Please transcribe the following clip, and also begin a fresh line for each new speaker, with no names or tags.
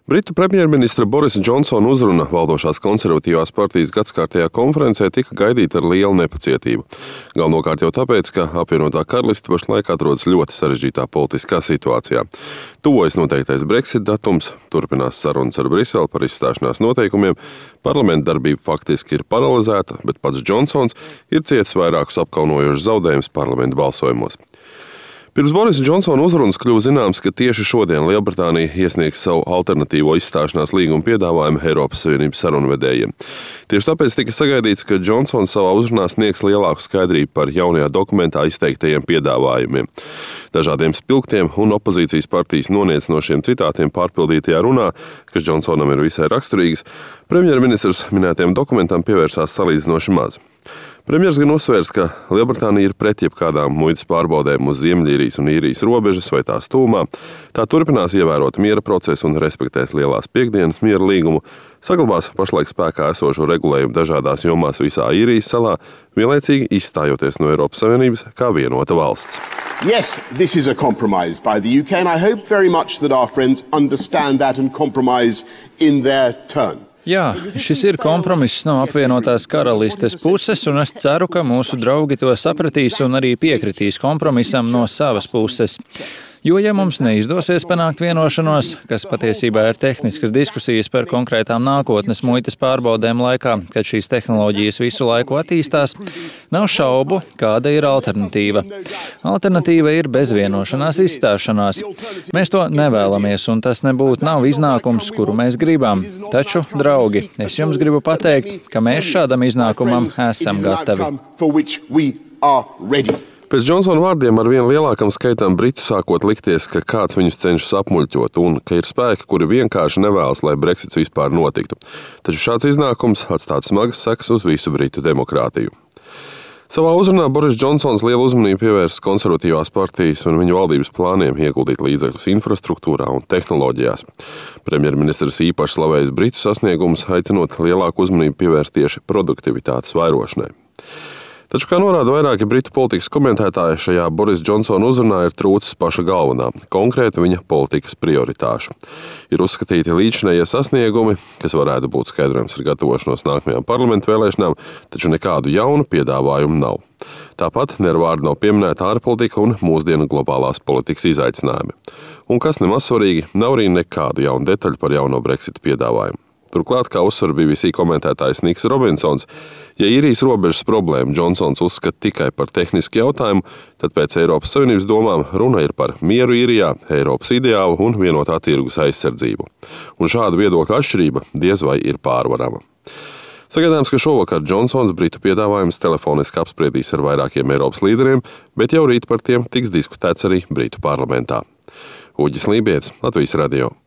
Britu premjerministra Borisa Džonsona uzruna valdošās konservatīvās partijas gadskārtējā konferencē tika gaidīta ar lielu nepacietību. Galvenokārt jau tāpēc, ka apvienotā karaliste pašlaik atrodas ļoti sarežģītā politiskā situācijā. Tuvojas noteiktais Brexit datums, turpinās sarunas ar Briseli par izstāšanās noteikumiem, parlamenta darbība faktiski ir paralizēta, bet pats Džonsons ir cietis vairākus apkaunojošus zaudējumus parlamenta balsojumos. Pirms Borisa Džonsona uzrunas kļuva zināms, ka tieši šodien Lielbritānija iesniegs savu alternatīvo izstāšanās līguma piedāvājumu Eiropas Savienības sarunvedējiem. Tieši tāpēc tika sagaidīts, ka Džonsons savā uzrunā sniegs lielāku skaidrību par jaunajā dokumentā izteiktajiem piedāvājumiem. Dažādiem spilgtiem un opozīcijas partijas noniecinošiem citātiem pārpildītajā runā, kas Džonsonam ir visai raksturīgas, premjerministrs minētajam dokumentam pievērsās salīdzinoši maz. Premjers gan uzsvērs, ka Lielbritānija ir pret jebkādām muitas pārbaudēm uz Ziemeļīrijas un Īrijas robežas vai tās tūmā. Tā turpinās ievērot miera procesu un respektēs Lielās piekdienas miera līgumu, saglabās pašlaik spēkā esošo regulējumu dažādās jomās visā Īrijas salā, vienlaicīgi izstājoties no Eiropas Savienības kā vienota valsts.
Yes, this is a compromise by the UK, and I hope very much that our friends understand that and compromise in their turn.
Jā, šis ir kompromiss no apvienotās karalistes puses, un es ceru, ka mūsu draugi to sapratīs un arī piekritīs kompromisam no savas puses. Jo, ja mums neizdosies panākt vienošanos, kas patiesībā ir tehniskas diskusijas par konkrētām nākotnes muitas pārbaudēm laikā, kad šīs tehnoloģijas visu laiku attīstās, nav šaubu, kāda ir alternatīva. Alternatīva ir bez vienošanās izstāšanās. Mēs to nevēlamies, un tas nebūtu nav iznākums, kuru mēs gribam. Taču, draugi, es jums gribu pateikt, ka mēs šādam iznākumam esam gatavi.
Pēc Džonsona vārdiem ar vien lielākam skaitam britu sākot likties, ka kāds viņus cenšas apmuļķot un ka ir spēki, kuri vienkārši nevēlas, lai Brexits vispār notiktu. Taču šāds iznākums atstātu smagas sekas uz visu britu demokrātiju. Savā uzrunā Boris Džonsons lielu uzmanību pievērsa konservatīvās partijas un viņu valdības plāniem ieguldīt līdzekļus infrastruktūrā un tehnoloģijās. Premjerministrs īpaši slavējis britu sasniegumus, aicinot lielāku uzmanību pievērst tieši produktivitātes vairošanai. Taču, kā norāda vairāki britu politikas komentētāji, šajā Borisa Džonsona uzrunā ir trūcis paša galvenā, konkrēti viņa politikas prioritāšu. Ir uzskatīti līdzinējie sasniegumi, kas varētu būt skaidrojums ar gatavošanos nākamajām parlamentu vēlēšanām, taču nekādu jaunu piedāvājumu nav. Tāpat ne ar vārdu nav pieminēta ārpolitika un mūsdienu globālās politikas izaicinājumi. Un kas nemaz svarīgi, nav arī nekādu jaunu detaļu par jauno Brexit piedāvājumu. Turklāt, kā uzsver BBC komentētājs Niks Robinsons, ja Īrijas robežas problēmu Džonsons uzskata tikai par tehnisku jautājumu, tad pēc Eiropas Savienības domām runa ir par mieru Īrijā, Eiropas ideālu un vienotā tirgus aizsardzību. Un šāda viedokļa atšķirība diez vai ir pārvarama. Sagaidāms, ka šovakar Džonsons britu piedāvājumus telefoniski apspriedīs ar vairākiem Eiropas līderiem, bet jau rīt par tiem tiks diskutēts arī Britu parlamentā. Uģis Lībietis, Latvijas radio.